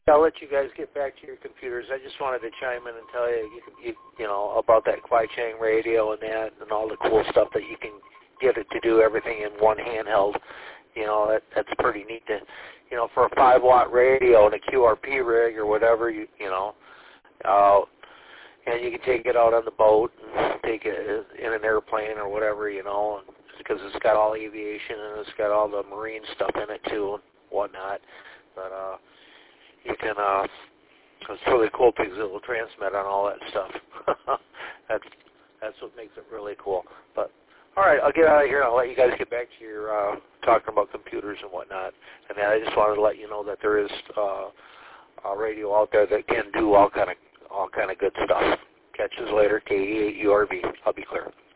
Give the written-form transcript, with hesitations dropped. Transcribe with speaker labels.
Speaker 1: I'll let you guys get back to your computers. I just wanted to chime in and tell you know, about that Kwai-Chang radio and that, and all the cool stuff that you can get it to do everything in one handheld. You know, that's pretty neat. To, you know, for a 5-watt radio and a QRP rig or whatever, you know, and you can take it out on the boat and take it in an airplane or whatever, you know, and because it's got all aviation and it's got all the marine stuff in it too and whatnot. But you can, it's really cool because it will transmit on all that stuff. That's what makes it really cool. But all right, I'll get out of here. I'll let you guys get back to your talking about computers and whatnot. And then I just wanted to let you know that there is a radio out there that can do all kind of good stuff. Catch us later, KE8URV. I'll be clear.